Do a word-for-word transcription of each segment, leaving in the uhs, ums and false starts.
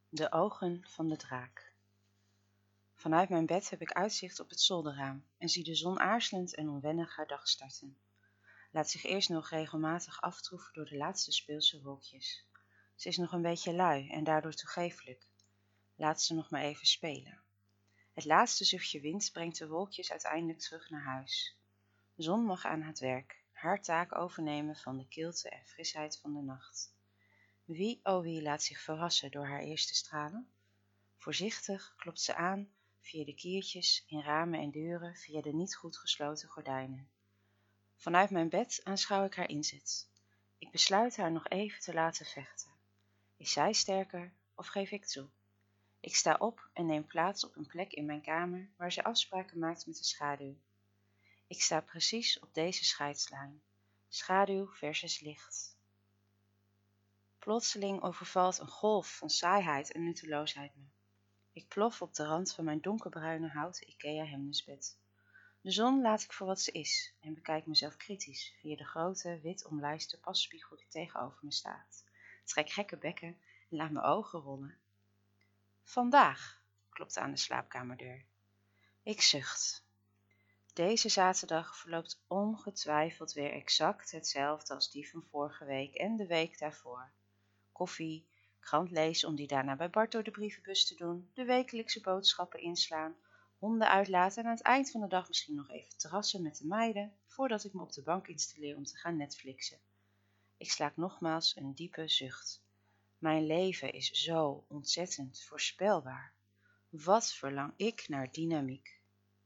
De ogen van de draak. Vanuit mijn bed heb ik uitzicht op het zolderraam en zie de zon aarzelend en onwennig haar dag starten. Laat zich eerst nog regelmatig aftroeven door de laatste speelse wolkjes. Ze is nog een beetje lui en daardoor toegeeflijk. Laat ze nog maar even spelen. Het laatste zuchtje wind brengt de wolkjes uiteindelijk terug naar huis. De zon mag aan het werk, haar taak overnemen van de kilte en frisheid van de nacht. Wie, oh wie, laat zich verrassen door haar eerste stralen? Voorzichtig klopt ze aan via de kiertjes in ramen en deuren, via de niet goed gesloten gordijnen. Vanuit mijn bed aanschouw ik haar inzet. Ik besluit haar nog even te laten vechten. Is zij sterker of geef ik toe? Ik sta op en neem plaats op een plek in mijn kamer waar ze afspraken maakt met de schaduw. Ik sta precies op deze scheidslijn. Schaduw versus licht. Plotseling overvalt een golf van saaiheid en nutteloosheid me. Ik plof op de rand van mijn donkerbruine houten Ikea hemelsbed. De zon laat ik voor wat ze is en bekijk mezelf kritisch via de grote, wit omlijste passpiegel die tegenover me staat. Trek gekke bekken en laat mijn ogen rollen. Vandaag, klopt aan de slaapkamerdeur. Ik zucht. Deze zaterdag verloopt ongetwijfeld weer exact hetzelfde als die van vorige week en de week daarvoor. Koffie, krant lezen om die daarna bij Bart door de brievenbus te doen, de wekelijkse boodschappen inslaan, honden uitlaten en aan het eind van de dag misschien nog even terrassen met de meiden, voordat ik me op de bank installeer om te gaan Netflixen. Ik slaak nogmaals een diepe zucht. Mijn leven is zo ontzettend voorspelbaar. Wat verlang ik naar dynamiek.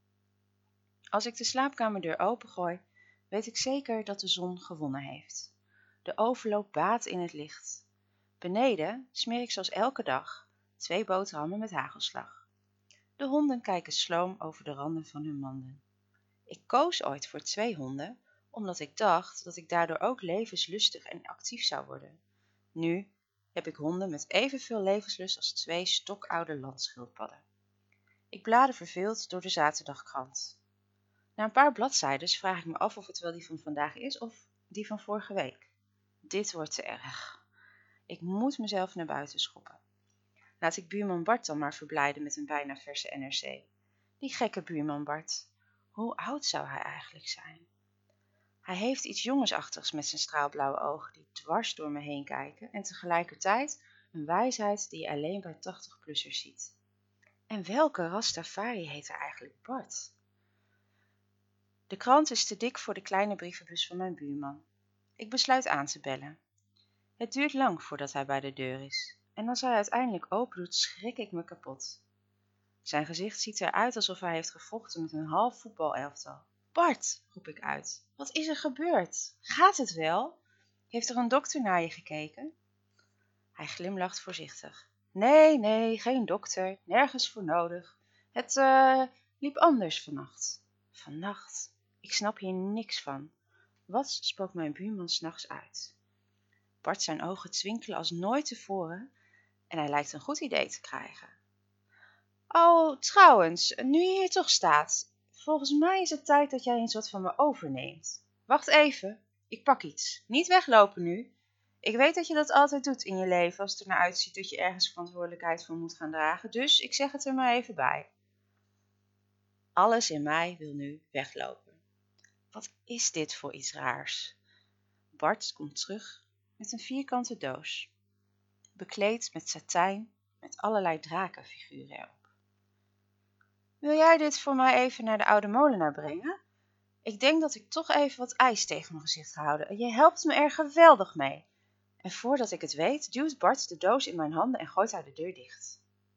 Als ik de slaapkamerdeur opengooi, weet ik zeker dat de zon gewonnen heeft. De overloop baat in het licht. Beneden smeer ik zoals elke dag twee boterhammen met hagelslag. De honden kijken sloom over de randen van hun manden. Ik koos ooit voor twee honden, omdat ik dacht dat ik daardoor ook levenslustig en actief zou worden. Nu heb ik honden met evenveel levenslust als twee stokoude landschildpadden. Ik blader verveeld door de zaterdagkrant. Na een paar bladzijden vraag ik me af of het wel die van vandaag is of die van vorige week. Dit wordt te erg. Ik moet mezelf naar buiten schoppen. Laat ik buurman Bart dan maar verblijden met een bijna verse N R C. Die gekke buurman Bart. Hoe oud zou hij eigenlijk zijn? Hij heeft iets jongensachtigs met zijn straalblauwe ogen die dwars door me heen kijken en tegelijkertijd een wijsheid die je alleen bij tachtig-plussers ziet. En welke Rastafari heet er eigenlijk Bart? De krant is te dik voor de kleine brievenbus van mijn buurman. Ik besluit aan te bellen. Het duurt lang voordat hij bij de deur is. En als hij uiteindelijk open doet, schrik ik me kapot. Zijn gezicht ziet eruit alsof hij heeft gevochten met een half voetbalelftal. Bart, roep ik uit. Wat is er gebeurd? Gaat het wel? Heeft er een dokter naar je gekeken? Hij glimlacht voorzichtig. Nee, nee, geen dokter. Nergens voor nodig. Het uh, liep anders vannacht. Vannacht? Ik snap hier niks van. Wat spookt mijn buurman 's nachts uit? Bart zijn ogen twinkelen als nooit tevoren en hij lijkt een goed idee te krijgen. Oh, trouwens, nu je hier toch staat, volgens mij is het tijd dat jij eens wat van me overneemt. Wacht even, ik pak iets. Niet weglopen nu. Ik weet dat je dat altijd doet in je leven als het er naar uitziet dat je ergens verantwoordelijkheid voor moet gaan dragen, dus ik zeg het er maar even bij. Alles in mij wil nu weglopen. Wat is dit voor iets raars? Bart komt terug met een vierkante doos, bekleed met satijn met allerlei drakenfiguren erop. Wil jij dit voor mij even naar de oude molenaar brengen? Ik denk dat ik toch even wat ijs tegen mijn gezicht ga houden. Je helpt me er geweldig mee. En voordat ik het weet, duwt Bart de doos in mijn handen en gooit hij de deur dicht.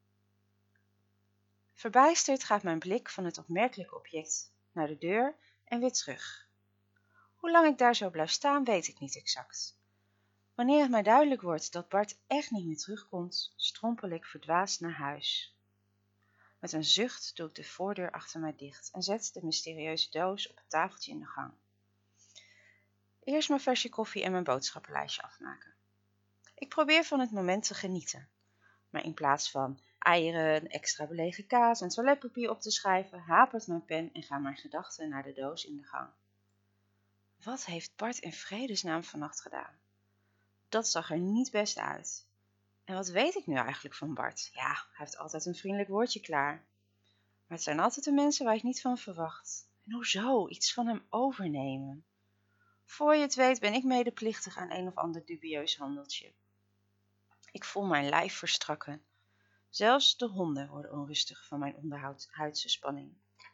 Verbijsterd gaat mijn blik van het opmerkelijke object naar de deur en weer terug. Hoe lang ik daar zo blijf staan, weet ik niet exact. Wanneer het mij duidelijk wordt dat Bart echt niet meer terugkomt, strompel ik verdwaasd naar huis. Met een zucht doe ik de voordeur achter mij dicht en zet de mysterieuze doos op het tafeltje in de gang. Eerst mijn versje koffie en mijn boodschappenlijstje afmaken. Ik probeer van het moment te genieten, maar in plaats van eieren, extra belegen kaas en toiletpapier op te schrijven, hapert mijn pen en gaan mijn gedachten naar de doos in de gang. Wat heeft Bart in vredesnaam vannacht gedaan? Dat zag er niet best uit. En wat weet ik nu eigenlijk van Bart? Ja, hij heeft altijd een vriendelijk woordje klaar. Maar het zijn altijd de mensen waar ik niet van verwacht. En hoezo iets van hem overnemen? Voor je het weet ben ik medeplichtig aan een of ander dubieus handeltje. Ik voel mijn lijf verstrakken. Zelfs de honden worden onrustig van mijn onderhuidse spanning.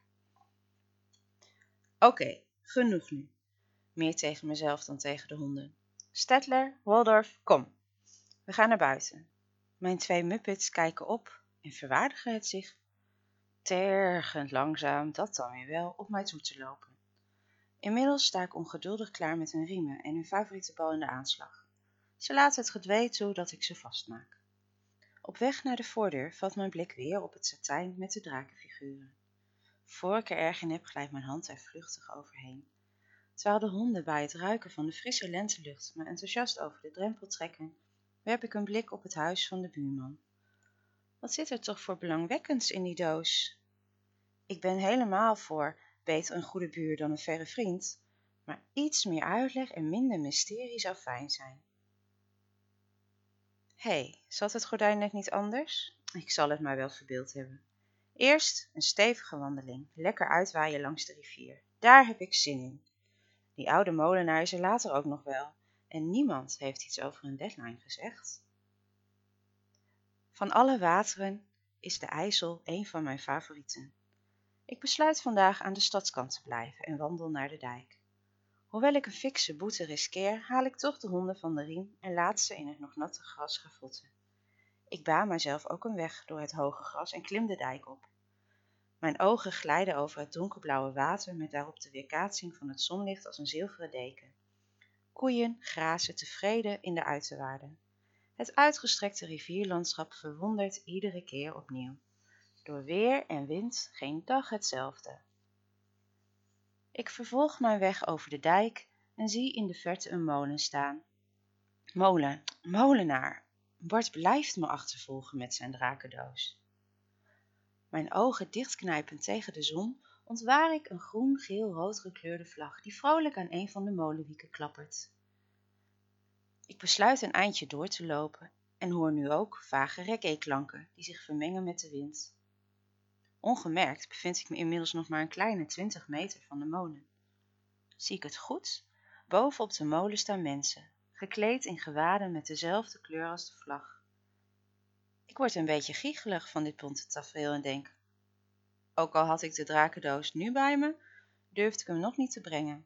Oké, okay, genoeg nu. Meer tegen mezelf dan tegen de honden. Stedtler, Waldorf, kom. We gaan naar buiten. Mijn twee muppets kijken op en verwaardigen het zich tergend langzaam, dat dan weer wel, op mij toe te lopen. Inmiddels sta ik ongeduldig klaar met hun riemen en hun favoriete bal in de aanslag. Ze laten het gedwee toe dat ik ze vastmaak. Op weg naar de voordeur valt mijn blik weer op het satijn met de drakenfiguren. Voor ik er erg in heb, glijdt mijn hand er vluchtig overheen. Terwijl de honden bij het ruiken van de frisse lentelucht me enthousiast over de drempel trekken, werp ik een blik op het huis van de buurman. Wat zit er toch voor belangwekkends in die doos? Ik ben helemaal voor beter een goede buur dan een verre vriend, maar iets meer uitleg en minder mysterie zou fijn zijn. Hé, hey, zat het gordijn net niet anders? Ik zal het maar wel verbeeld hebben. Eerst een stevige wandeling, lekker uitwaaien langs de rivier. Daar heb ik zin in. Die oude molenaar is er later ook nog wel en niemand heeft iets over een deadline gezegd. Van alle wateren is de IJssel een van mijn favorieten. Ik besluit vandaag aan de stadskant te blijven en wandel naar de dijk. Hoewel ik een fikse boete riskeer, haal ik toch de honden van de riem en laat ze in het nog natte gras gavotten. Ik baan mijzelf ook een weg door het hoge gras en klim de dijk op. Mijn ogen glijden over het donkerblauwe water met daarop de weerkaatsing van het zonlicht als een zilveren deken. Koeien grazen tevreden in de uiterwaarden. Het uitgestrekte rivierlandschap verwondert iedere keer opnieuw. Door weer en wind geen dag hetzelfde. Ik vervolg mijn weg over de dijk en zie in de verte een molen staan. Molen, molenaar. Bart blijft me achtervolgen met zijn drakendoos. Mijn ogen dichtknijpend tegen de zon ontwaar ik een groen-geel-rood gekleurde vlag die vrolijk aan een van de molenwieken klappert. Ik besluit een eindje door te lopen en hoor nu ook vage reggae-klanken die zich vermengen met de wind. Ongemerkt bevind ik me inmiddels nog maar een kleine twintig meter van de molen. Zie ik het goed? Boven op de molen staan mensen, gekleed in gewaden met dezelfde kleur als de vlag. Ik word een beetje giechelig van dit bonte tafereel en denk, ook al had ik de drakendoos nu bij me, durfde ik hem nog niet te brengen.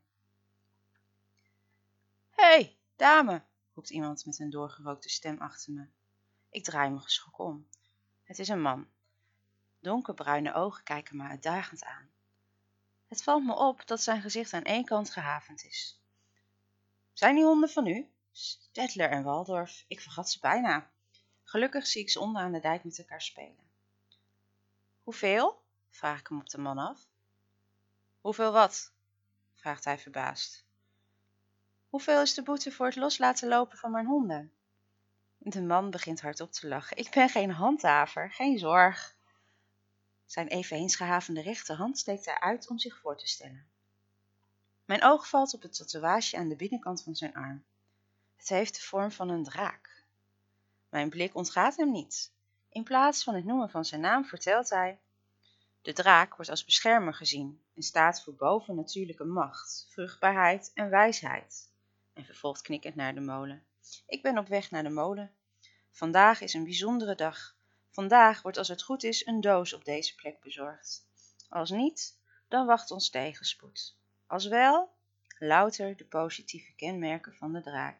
Hé, hey, dame, roept iemand met een doorgerookte stem achter me. Ik draai me geschrokken om. Het is een man. Donkerbruine ogen kijken me uitdagend aan. Het valt me op dat zijn gezicht aan één kant gehavend is. Zijn die honden van u? Stedtler en Waldorf, ik vergat ze bijna. Gelukkig zie ik ze onder aan de dijk met elkaar spelen. Hoeveel? Vraag ik hem op de man af. Hoeveel wat? Vraagt hij verbaasd. Hoeveel is de boete voor het loslaten lopen van mijn honden? De man begint hardop te lachen. Ik ben geen handhaver, geen zorg. Zijn eveneens gehavende rechterhand steekt hij uit om zich voor te stellen. Mijn oog valt op het tatoeage aan de binnenkant van zijn arm. Het heeft de vorm van een draak. Mijn blik ontgaat hem niet. In plaats van het noemen van zijn naam vertelt hij: de draak wordt als beschermer gezien en staat voor bovennatuurlijke macht, vruchtbaarheid en wijsheid. En vervolgt knikkend naar de molen. Ik ben op weg naar de molen. Vandaag is een bijzondere dag. Vandaag wordt als het goed is een doos op deze plek bezorgd. Als niet, dan wacht ons tegenspoed. Als wel, louter de positieve kenmerken van de draak.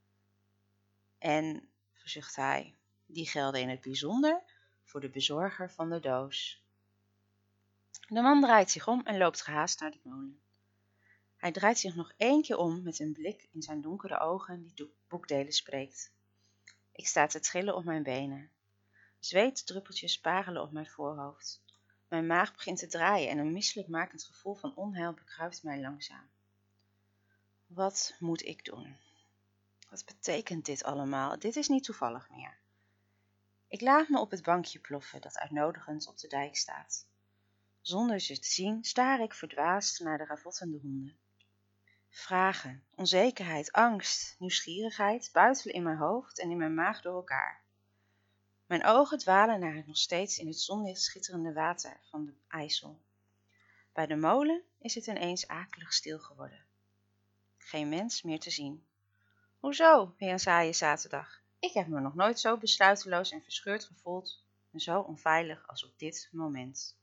En, verzucht hij, die gelden in het bijzonder voor de bezorger van de doos. De man draait zich om en loopt gehaast naar de molen. Hij draait zich nog één keer om met een blik in zijn donkere ogen die boekdelen spreekt. Ik sta te trillen op mijn benen. Zweetdruppeltjes parelen op mijn voorhoofd. Mijn maag begint te draaien en een misselijkmakend gevoel van onheil bekruipt mij langzaam. Wat moet ik doen? Wat betekent dit allemaal? Dit is niet toevallig meer. Ik laat me op het bankje ploffen dat uitnodigend op de dijk staat. Zonder ze te zien staar ik verdwaasd naar de ravottende honden. Vragen, onzekerheid, angst, nieuwsgierigheid buitelen in mijn hoofd en in mijn maag door elkaar. Mijn ogen dwalen naar het nog steeds in het zonlicht schitterende water van de IJssel. Bij de molen is het ineens akelig stil geworden. Geen mens meer te zien. Hoezo, weer een saaie zaterdag? Ik heb me nog nooit zo besluiteloos en verscheurd gevoeld en zo onveilig als op dit moment.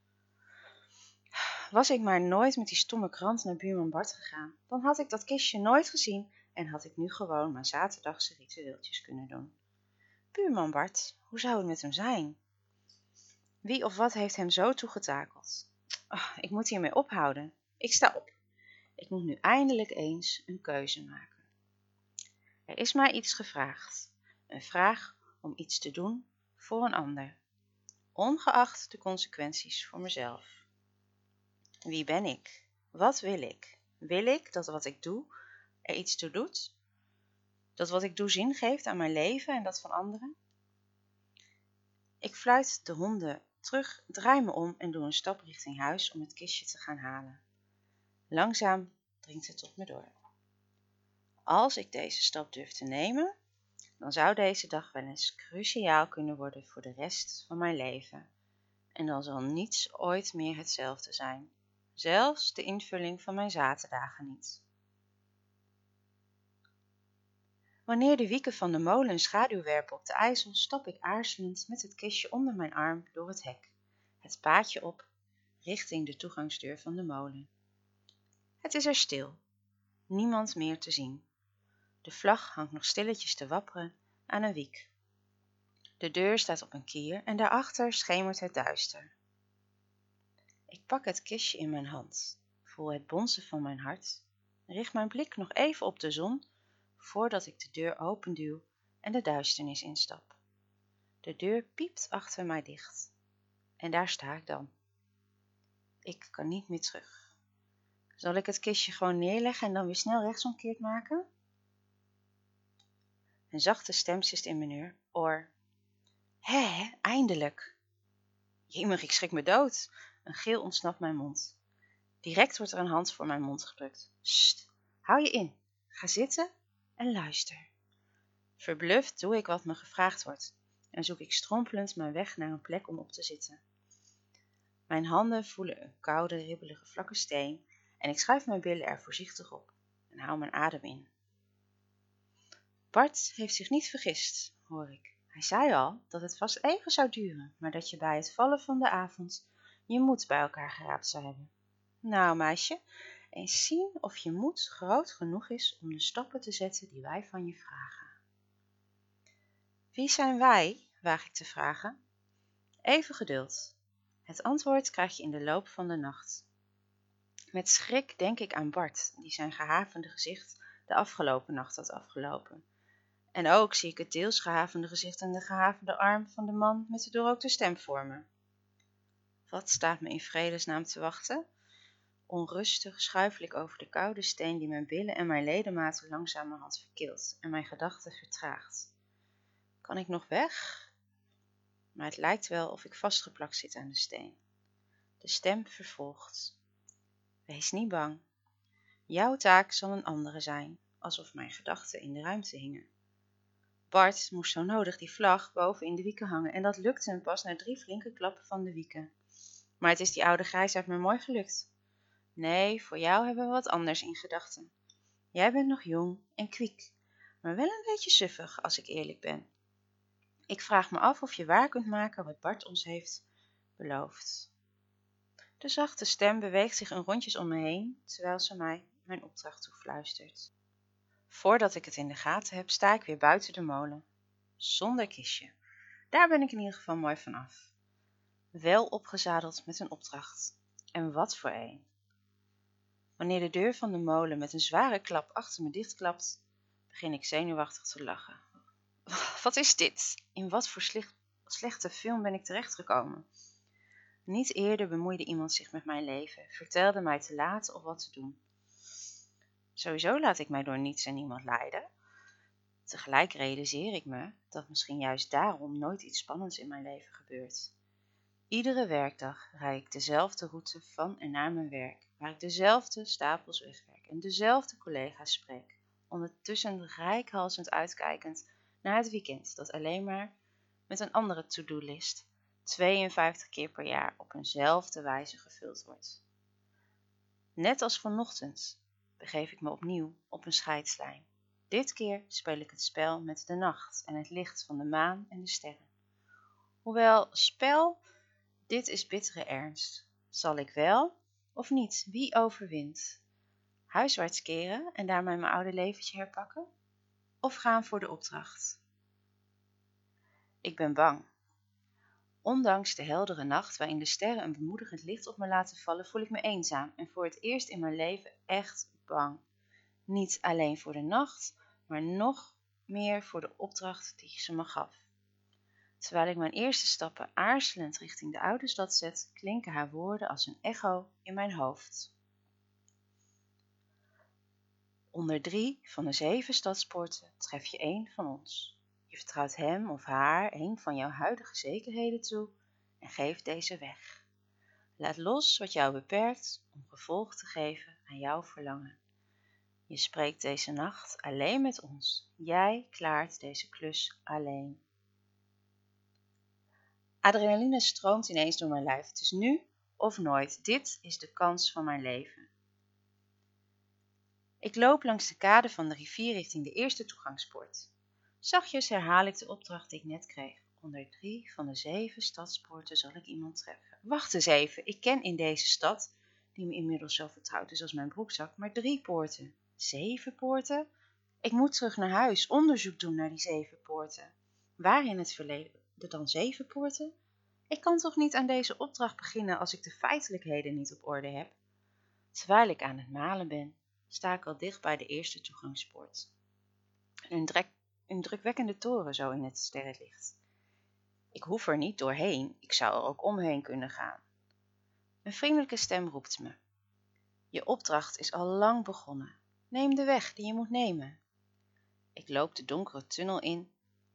Was ik maar nooit met die stomme krant naar buurman Bart gegaan, dan had ik dat kistje nooit gezien en had ik nu gewoon mijn zaterdagse ritueeltjes kunnen doen. Buurman Bart, hoe zou het met hem zijn? Wie of wat heeft hem zo toegetakeld? Oh, ik moet hiermee ophouden. Ik sta op. Ik moet nu eindelijk eens een keuze maken. Er is mij iets gevraagd. Een vraag om iets te doen voor een ander, ongeacht de consequenties voor mezelf. Wie ben ik? Wat wil ik? Wil ik dat wat ik doe er iets toe doet? Dat wat ik doe zin geeft aan mijn leven en dat van anderen? Ik fluit de honden terug, draai me om en doe een stap richting huis om het kistje te gaan halen. Langzaam dringt het tot me door. Als ik deze stap durf te nemen, dan zou deze dag wel eens cruciaal kunnen worden voor de rest van mijn leven. En dan zal niets ooit meer hetzelfde zijn. Zelfs de invulling van mijn zaterdagen niet. Wanneer de wieken van de molen schaduw werpen op de IJssel, stap ik aarzelend met het kistje onder mijn arm door het hek, het paadje op, richting de toegangsdeur van de molen. Het is er stil, niemand meer te zien. De vlag hangt nog stilletjes te wapperen aan een wiek. De deur staat op een kier en daarachter schemert het duister. Ik pak het kistje in mijn hand, voel het bonzen van mijn hart, richt mijn blik nog even op de zon, voordat ik de deur openduw en de duisternis instap. De deur piept achter mij dicht. En daar sta ik dan. Ik kan niet meer terug. Zal ik het kistje gewoon neerleggen en dan weer snel rechtsomkeerd maken? Een zachte stem sist in mijn oor. Hé, eindelijk! Jemig, ik schrik me dood. Een gil ontsnapt mijn mond. Direct wordt er een hand voor mijn mond gedrukt. Sst, hou je in. Ga zitten en luister. Verbluft doe ik wat me gevraagd wordt en zoek ik strompelend mijn weg naar een plek om op te zitten. Mijn handen voelen een koude, ribbelige vlakke steen en ik schuif mijn billen er voorzichtig op en hou mijn adem in. Bart heeft zich niet vergist, hoor ik. Hij zei al dat het vast even zou duren, maar dat je bij het vallen van de avond je moed bij elkaar geraapt zou hebben. Nou, meisje, eens zien of je moed groot genoeg is om de stappen te zetten die wij van je vragen. Wie zijn wij, waag ik te vragen? Even geduld. Het antwoord krijg je in de loop van de nacht. Met schrik denk ik aan Bart, die zijn gehavende gezicht de afgelopen nacht had afgelopen. En ook zie ik het deels gehavende gezicht en de gehavende arm van de man met de doorrookte stem voor me. Wat staat me in vredesnaam te wachten? Onrustig schuifel ik over de koude steen die mijn billen en mijn ledematen langzamerhand verkilt en mijn gedachten vertraagt. Kan ik nog weg? Maar het lijkt wel of ik vastgeplakt zit aan de steen. De stem vervolgt. Wees niet bang. Jouw taak zal een andere zijn, alsof mijn gedachten in de ruimte hingen. Bart moest zo nodig die vlag boven in de wieken hangen en dat lukte hem pas na drie flinke klappen van de wieken. Maar het is die oude grijsaard me mooi gelukt. Nee, voor jou hebben we wat anders in gedachten. Jij bent nog jong en kwiek, maar wel een beetje suffig als ik eerlijk ben. Ik vraag me af of je waar kunt maken wat Bart ons heeft beloofd. De zachte stem beweegt zich in rondjes om me heen, terwijl ze mij mijn opdracht toefluistert. Voordat ik het in de gaten heb, sta ik weer buiten de molen. Zonder kistje. Daar ben ik in ieder geval mooi van af. Wel opgezadeld met een opdracht. En wat voor een. Wanneer de deur van de molen met een zware klap achter me dichtklapt, begin ik zenuwachtig te lachen. Wat is dit? In wat voor slecht, slechte film ben ik terechtgekomen? Niet eerder bemoeide iemand zich met mijn leven, vertelde mij te laten of wat te doen. Sowieso laat ik mij door niets en niemand leiden. Tegelijk realiseer ik me dat misschien juist daarom nooit iets spannends in mijn leven gebeurt. Iedere werkdag rijd ik dezelfde route van en naar mijn werk, waar ik dezelfde stapels wegwerk en dezelfde collega's spreek, ondertussen reikhalzend uitkijkend naar het weekend dat alleen maar met een andere to-do-list, tweeënvijftig keer per jaar op eenzelfde wijze gevuld wordt. Net als vanochtend begeef ik me opnieuw op een scheidslijn. Dit keer speel ik het spel met de nacht en het licht van de maan en de sterren. Hoewel spel, dit is bittere ernst. Zal ik wel of niet? Wie overwint? Huiswaarts keren en daarmee mijn oude leventje herpakken? Of gaan voor de opdracht? Ik ben bang. Ondanks de heldere nacht waarin de sterren een bemoedigend licht op me laten vallen, voel ik me eenzaam en voor het eerst in mijn leven echt bang. Niet alleen voor de nacht, maar nog meer voor de opdracht die ze me gaf. Terwijl ik mijn eerste stappen aarzelend richting de oude stad zet, klinken haar woorden als een echo in mijn hoofd. Onder drie van de zeven stadspoorten tref je één van ons. Je vertrouwt hem of haar een van jouw huidige zekerheden toe en geeft deze weg. Laat los wat jou beperkt om gevolg te geven aan jouw verlangen. Je spreekt deze nacht alleen met ons. Jij klaart deze klus alleen. Adrenaline stroomt ineens door mijn lijf. Het is nu of nooit. Dit is de kans van mijn leven. Ik loop langs de kade van de rivier richting de eerste toegangspoort. Zachtjes herhaal ik de opdracht die ik net kreeg. Onder drie van de zeven stadspoorten zal ik iemand treffen. Wacht eens even, ik ken in deze stad, die me inmiddels zo vertrouwd is als mijn broekzak, maar drie poorten. Zeven poorten? Ik moet terug naar huis, onderzoek doen naar die zeven poorten. Waar in het verleden dan zeven poorten? Ik kan toch niet aan deze opdracht beginnen als ik de feitelijkheden niet op orde heb? Terwijl ik aan het malen ben, sta ik al dicht bij de eerste toegangspoort. Een, drek, een drukwekkende toren zo in het sterrenlicht. Ik hoef er niet doorheen, ik zou er ook omheen kunnen gaan. Een vriendelijke stem roept me. Je opdracht is al lang begonnen. Neem de weg die je moet nemen. Ik loop de donkere tunnel in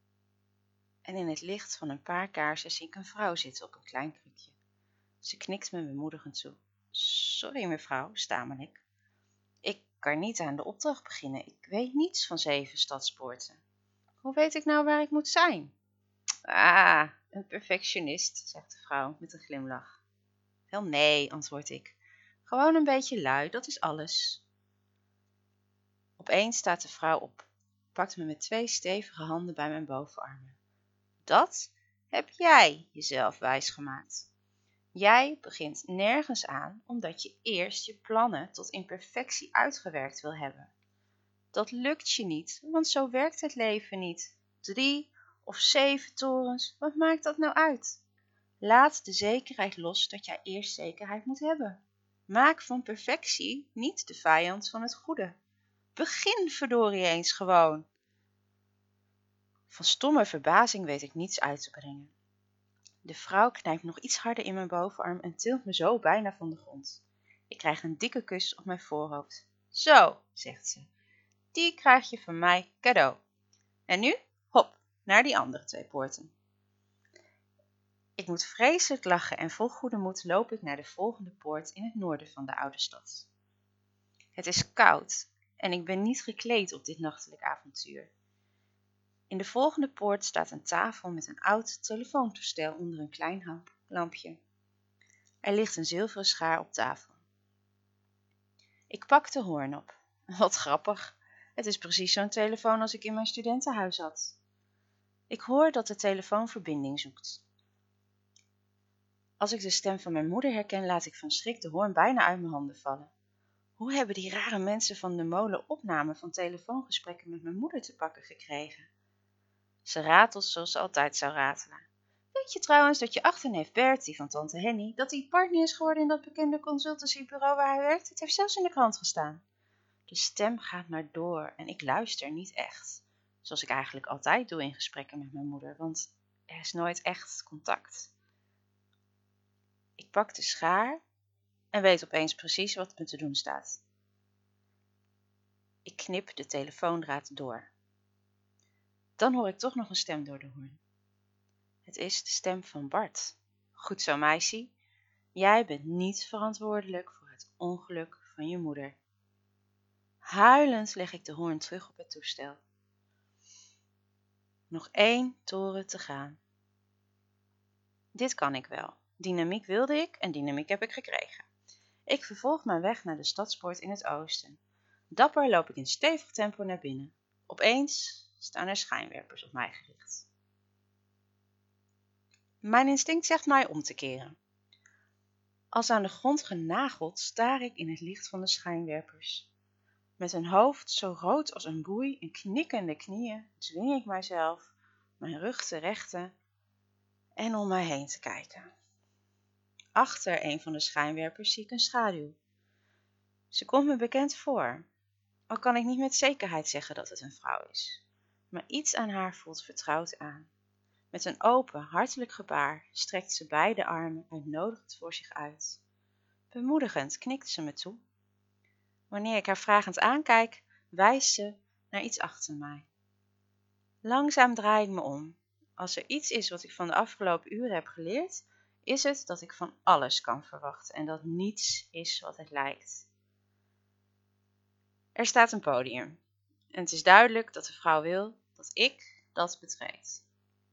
en in het licht van een paar kaarsen zie ik een vrouw zitten op een klein krukje. Ze knikt me bemoedigend toe. Sorry mevrouw, stamer ik. Ik kan niet aan de opdracht beginnen. Ik weet niets van zeven stadspoorten. Hoe weet ik nou waar ik moet zijn? Ah, een perfectionist, zegt de vrouw met een glimlach. Wel nee, antwoord ik. Gewoon een beetje lui, dat is alles. Opeens staat de vrouw op, pakt me met twee stevige handen bij mijn bovenarmen. Dat heb jij jezelf wijsgemaakt. Jij begint nergens aan omdat je eerst je plannen tot in perfectie uitgewerkt wil hebben. Dat lukt je niet, want zo werkt het leven niet. Drie of zeven torens, wat maakt dat nou uit? Laat de zekerheid los dat jij eerst zekerheid moet hebben. Maak van perfectie niet de vijand van het goede. Begin verdorie eens gewoon. Van stomme verbazing weet ik niets uit te brengen. De vrouw knijpt nog iets harder in mijn bovenarm en tilt me zo bijna van de grond. Ik krijg een dikke kus op mijn voorhoofd. Zo, zegt ze, die krijg je van mij cadeau. En nu, hop, naar die andere twee poorten. Ik moet vreselijk lachen en vol goede moed loop ik naar de volgende poort in het noorden van de oude stad. Het is koud en ik ben niet gekleed op dit nachtelijk avontuur. In de volgende poort staat een tafel met een oud telefoontoestel onder een klein lampje. Er ligt een zilveren schaar op tafel. Ik pak de hoorn op. Wat grappig, het is precies zo'n telefoon als ik in mijn studentenhuis had. Ik hoor dat de telefoon verbinding zoekt. Als ik de stem van mijn moeder herken, laat ik van schrik de hoorn bijna uit mijn handen vallen. Hoe hebben die rare mensen van de molen opnamen van telefoongesprekken met mijn moeder te pakken gekregen? Ze ratelt zoals ze altijd zou ratelen. Weet je trouwens dat je achterneef Bert, die van tante Henny, dat hij partner is geworden in dat bekende consultancybureau waar hij werkt? Het heeft zelfs in de krant gestaan. De stem gaat maar door en ik luister niet echt. Zoals ik eigenlijk altijd doe in gesprekken met mijn moeder, want er is nooit echt contact. Ik pak de schaar en weet opeens precies wat me te doen staat. Ik knip de telefoondraad door. Dan hoor ik toch nog een stem door de hoorn. Het is de stem van Bart. Goed zo, meisje. Jij bent niet verantwoordelijk voor het ongeluk van je moeder. Huilend leg ik de hoorn terug op het toestel. Nog één toren te gaan. Dit kan ik wel. Dynamiek wilde ik en dynamiek heb ik gekregen. Ik vervolg mijn weg naar de stadspoort in het oosten. Dapper loop ik in stevig tempo naar binnen. Opeens staan er schijnwerpers op mij gericht. Mijn instinct zegt mij om te keren. Als aan de grond genageld staar ik in het licht van de schijnwerpers. Met een hoofd zo rood als een boei en knikkende knieën dwing ik mijzelf mijn rug te rechten en om mij heen te kijken. Achter een van de schijnwerpers zie ik een schaduw. Ze komt me bekend voor, al kan ik niet met zekerheid zeggen dat het een vrouw is. Maar iets aan haar voelt vertrouwd aan. Met een open, hartelijk gebaar strekt ze beide armen uitnodigend voor zich uit. Bemoedigend knikt ze me toe. Wanneer ik haar vragend aankijk, wijst ze naar iets achter mij. Langzaam draai ik me om. Als er iets is wat ik van de afgelopen uren heb geleerd, is het dat ik van alles kan verwachten en dat niets is wat het lijkt. Er staat een podium en het is duidelijk dat de vrouw wil dat ik dat betreed.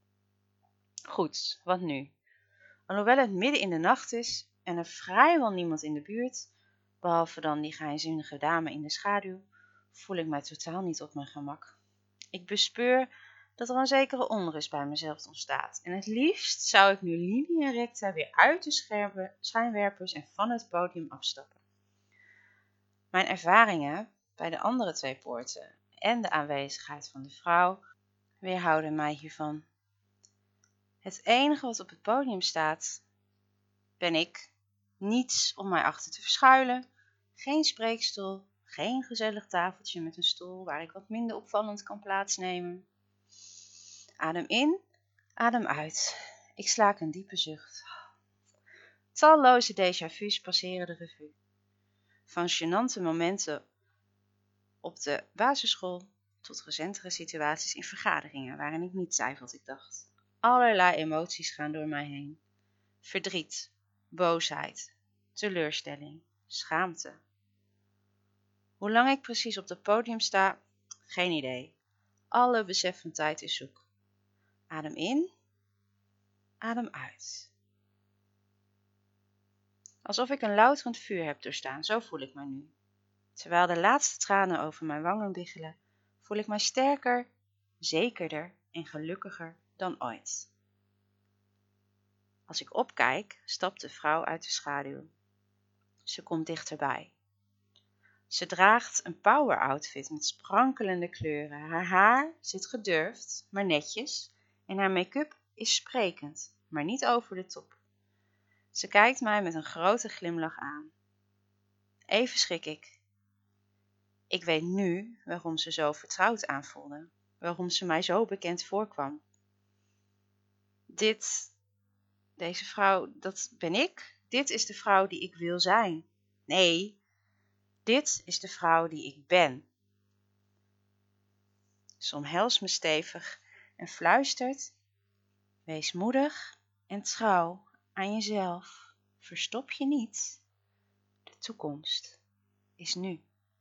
Goed, wat nu? Alhoewel het midden in de nacht is en er vrijwel niemand in de buurt, behalve dan die geheimzinnige dame in de schaduw, voel ik mij totaal niet op mijn gemak. Ik bespeur dat er een zekere onrust bij mezelf ontstaat en het liefst zou ik nu linea recta weer uit de scherpe schijnwerpers en van het podium afstappen. Mijn ervaringen bij de andere twee poorten en de aanwezigheid van de vrouw weerhouden mij hiervan. Het enige wat op het podium staat, ben ik. Niets om mij achter te verschuilen, geen spreekstoel, geen gezellig tafeltje met een stoel waar ik wat minder opvallend kan plaatsnemen. Adem in, adem uit. Ik slaak een diepe zucht. Talloze déjà vu's passeren de revue. Van gênante momenten op de basisschool tot recentere situaties in vergaderingen waarin ik niet zei wat ik dacht. Allerlei emoties gaan door mij heen. Verdriet, boosheid, teleurstelling, schaamte. Hoe lang ik precies op het podium sta, geen idee. Alle besef van tijd is zoek. Adem in, adem uit. Alsof ik een louterend vuur heb doorstaan, zo voel ik me nu. Terwijl de laatste tranen over mijn wangen biggelen, voel ik mij sterker, zekerder en gelukkiger dan ooit. Als ik opkijk, stapt de vrouw uit de schaduw. Ze komt dichterbij. Ze draagt een power outfit met sprankelende kleuren. Haar haar zit gedurfd, maar netjes en haar make-up is sprekend, maar niet over de top. Ze kijkt mij met een grote glimlach aan. Even schrik ik. Ik weet nu waarom ze zo vertrouwd aanvoelde, waarom ze mij zo bekend voorkwam. Dit, deze vrouw, dat ben ik. Dit is de vrouw die ik wil zijn. Nee, dit is de vrouw die ik ben. Ze omhelst me stevig en fluistert: wees moedig en trouw aan jezelf. Verstop je niet. De toekomst is nu.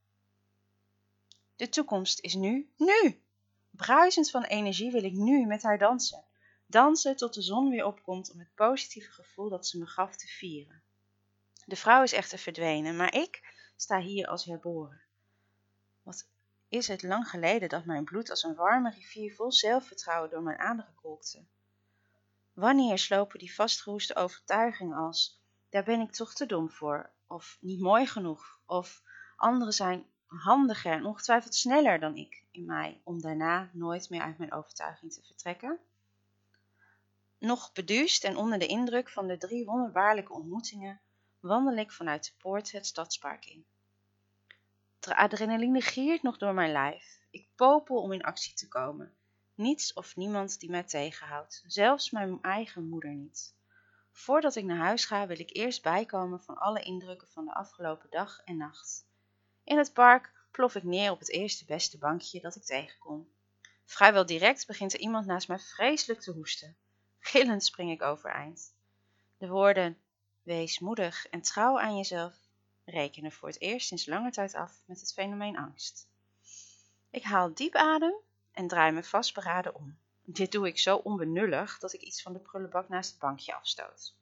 De toekomst is nu, nu! Bruisend van energie wil ik nu met haar dansen. Dansen tot de zon weer opkomt om het positieve gevoel dat ze me gaf te vieren. De vrouw is echter verdwenen, maar ik sta hier als herboren. Wat is het lang geleden dat mijn bloed als een warme rivier vol zelfvertrouwen door mijn aderen kolkte. Wanneer slopen die vastgeroeste overtuigingen als: daar ben ik toch te dom voor, of niet mooi genoeg, of anderen zijn handiger en ongetwijfeld sneller dan ik in mij, om daarna nooit meer uit mijn overtuiging te vertrekken? Nog beduusd en onder de indruk van de drie wonderbaarlijke ontmoetingen wandel ik vanuit de poort het stadspark in. De adrenaline giert nog door mijn lijf. Ik popel om in actie te komen. Niets of niemand die mij tegenhoudt, zelfs mijn eigen moeder niet. Voordat ik naar huis ga, wil ik eerst bijkomen van alle indrukken van de afgelopen dag en nacht. In het park plof ik neer op het eerste beste bankje dat ik tegenkom. Vrijwel direct begint er iemand naast mij vreselijk te hoesten. Gillend spring ik overeind. De woorden: wees moedig en trouw aan jezelf rekenen voor het eerst sinds lange tijd af met het fenomeen angst. Ik haal diep adem en draai me vastberaden om. Dit doe ik zo onbenullig dat ik iets van de prullenbak naast het bankje afstoot.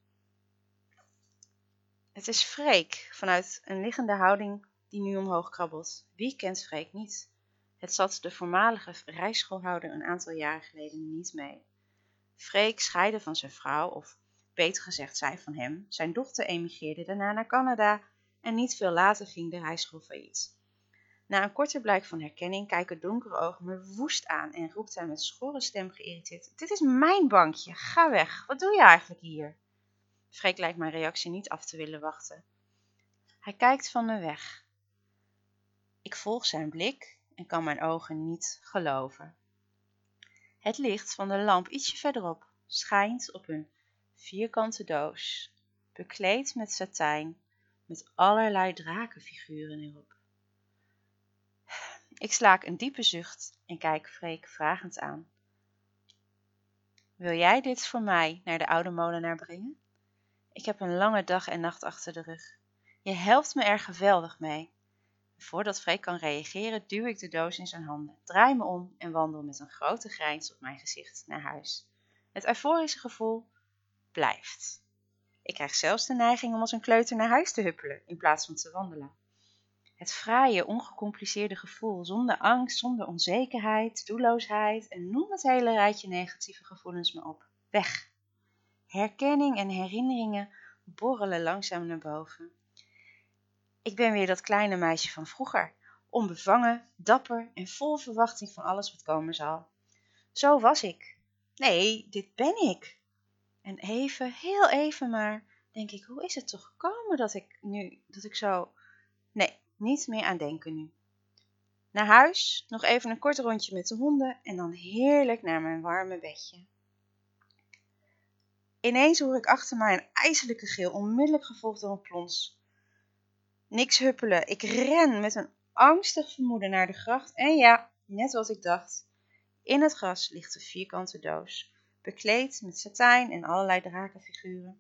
Het is Freek, vanuit een liggende houding die nu omhoog krabbelt. Wie kent Freek niet? Het zat de voormalige rijschoolhouder een aantal jaren geleden niet mee. Freek scheidde van zijn vrouw, of beter gezegd zij van hem. Zijn dochter emigreerde daarna naar Canada en niet veel later ging de rijschool failliet. Na een korte blijk van herkenning kijken donkere ogen me woest aan en roept hij met schorre stem geïrriteerd: "Dit is mijn bankje, ga weg, wat doe je eigenlijk hier?" Freek lijkt mijn reactie niet af te willen wachten. Hij kijkt van me weg. Ik volg zijn blik en kan mijn ogen niet geloven. Het licht van de lamp ietsje verderop schijnt op een vierkante doos, bekleed met satijn, met allerlei drakenfiguren erop. Ik slaak een diepe zucht en kijk Freek vragend aan. Wil jij dit voor mij naar de oude molenaar brengen? Ik heb een lange dag en nacht achter de rug. Je helpt me er geweldig mee. Voordat Freek kan reageren, duw ik de doos in zijn handen, draai me om en wandel met een grote grijns op mijn gezicht naar huis. Het euforische gevoel blijft. Ik krijg zelfs de neiging om als een kleuter naar huis te huppelen in plaats van te wandelen. Het fraaie, ongecompliceerde gevoel, zonder angst, zonder onzekerheid, doelloosheid en noem het hele rijtje negatieve gevoelens me op. Weg. Herkenning en herinneringen borrelen langzaam naar boven. Ik ben weer dat kleine meisje van vroeger, onbevangen, dapper en vol verwachting van alles wat komen zal. Zo was ik. Nee, dit ben ik. En even, heel even maar, denk ik, hoe is het toch gekomen dat ik nu, dat ik zo... Nee, niet meer aan denken nu. Naar huis, nog even een kort rondje met de honden en dan heerlijk naar mijn warme bedje. Ineens hoor ik achter mij een ijselijke gil, onmiddellijk gevolgd door een plons. Niks huppelen, ik ren met een angstig vermoeden naar de gracht en ja, net wat ik dacht. In het gras ligt de vierkante doos, bekleed met satijn en allerlei drakenfiguren.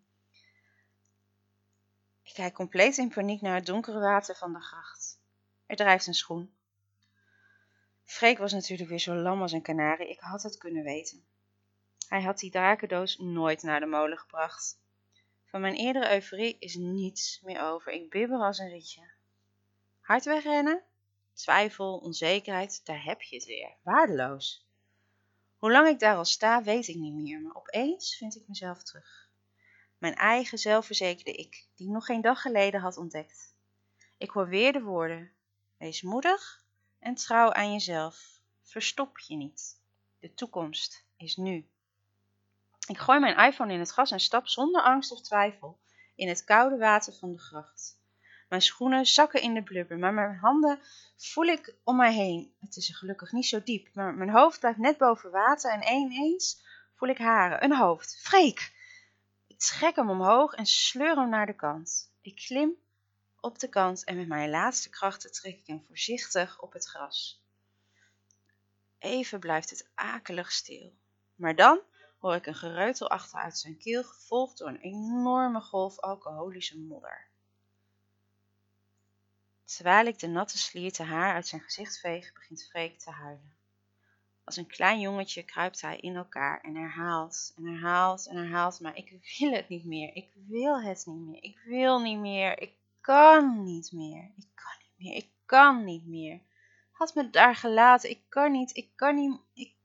Ik kijk compleet in paniek naar het donkere water van de gracht. Er drijft een schoen. Freek was natuurlijk weer zo lam als een kanarie, ik had het kunnen weten. Hij had die drakendoos nooit naar de molen gebracht. Van mijn eerdere euforie is niets meer over, ik bibber als een rietje. Hard wegrennen? Twijfel, onzekerheid, daar heb je het weer, waardeloos. Hoe lang ik daar al sta, weet ik niet meer, maar opeens vind ik mezelf terug. Mijn eigen zelfverzekerde ik, die ik nog geen dag geleden had ontdekt. Ik hoor weer de woorden: wees moedig en trouw aan jezelf. Verstop je niet. De toekomst is nu. Ik gooi mijn iPhone in het gras en stap zonder angst of twijfel in het koude water van de gracht. Mijn schoenen zakken in de blubber, maar mijn handen voel ik om mij heen. Het is er gelukkig niet zo diep, maar mijn hoofd blijft net boven water en ineens voel ik haren, een hoofd. Freek! Ik trek hem omhoog en sleur hem naar de kant. Ik klim op de kant en met mijn laatste krachten trek ik hem voorzichtig op het gras. Even blijft het akelig stil, maar dan hoor ik een gereutel achteruit zijn keel, gevolgd door een enorme golf alcoholische modder. Terwijl ik de natte slierte haar uit zijn gezicht veeg, begint Freek te huilen. Als een klein jongetje kruipt hij in elkaar en herhaalt en herhaalt en herhaalt, maar ik wil het niet meer, ik wil het niet meer, ik wil niet meer, ik kan niet meer, ik kan niet meer, ik kan niet meer. Had me daar gelaten, ik kan niet, ik kan niet, ik...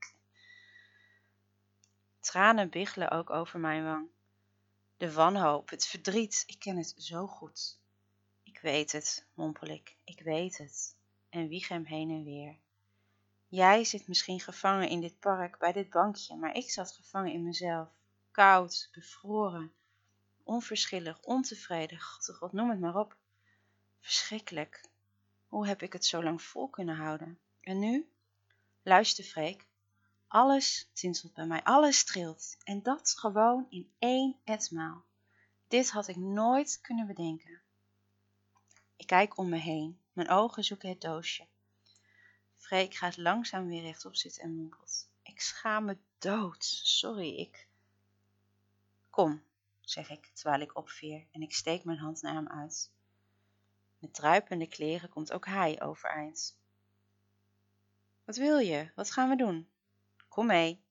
Tranen biggelen ook over mijn wang. De wanhoop, het verdriet, ik ken het zo goed. Ik weet het, mompel ik, ik weet het. En wieg hem heen en weer. Jij zit misschien gevangen in dit park, bij dit bankje, maar ik zat gevangen in mezelf. Koud, bevroren, onverschillig, ontevreden, god, god, noem het maar op. Verschrikkelijk. Hoe heb ik het zo lang vol kunnen houden? En nu? Luister, Freek. Alles tinselt bij mij, alles trilt. En dat gewoon in één etmaal. Dit had ik nooit kunnen bedenken. Ik kijk om me heen. Mijn ogen zoeken het doosje. Freek gaat langzaam weer rechtop zitten en mompelt. Ik schaam me dood. Sorry, ik... Kom, zeg ik, terwijl ik opveer en ik steek mijn hand naar hem uit. Met druipende kleren komt ook hij overeind. Wat wil je? Wat gaan we doen? Kom mee,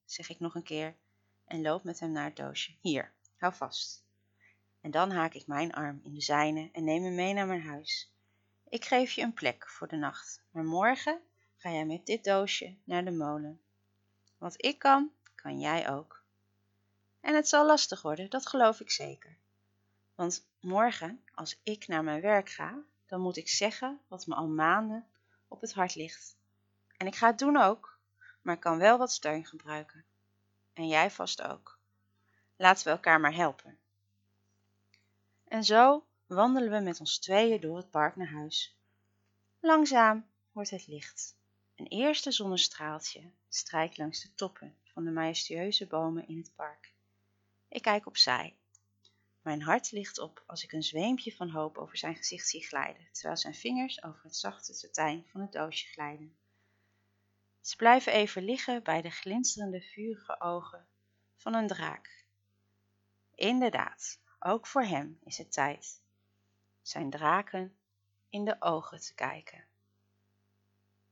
zeg ik nog een keer en loop met hem naar het doosje. Hier, hou vast. En dan haak ik mijn arm in de zijne en neem hem mee naar mijn huis. Ik geef je een plek voor de nacht, maar morgen ga jij met dit doosje naar de molen. Wat ik kan, kan jij ook. En het zal lastig worden, dat geloof ik zeker. Want morgen, als ik naar mijn werk ga, dan moet ik zeggen wat me al maanden op het hart ligt. En ik ga het doen ook, maar ik kan wel wat steun gebruiken. En jij vast ook. Laten we elkaar maar helpen. En zo wandelen we met ons tweeën door het park naar huis. Langzaam wordt het licht. Een eerste zonnestraaltje strijkt langs de toppen van de majestueuze bomen in het park. Ik kijk opzij. Mijn hart ligt op als ik een zweempje van hoop over zijn gezicht zie glijden, terwijl zijn vingers over het zachte satijn van het doosje glijden. Ze blijven even liggen bij de glinsterende vurige ogen van een draak. Inderdaad, ook voor hem is het tijd zijn draken in de ogen te kijken.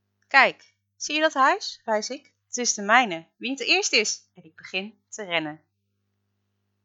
Kijk, zie je dat huis? Wijs ik. Het is de mijne. Wie het eerst is. En ik begin te rennen.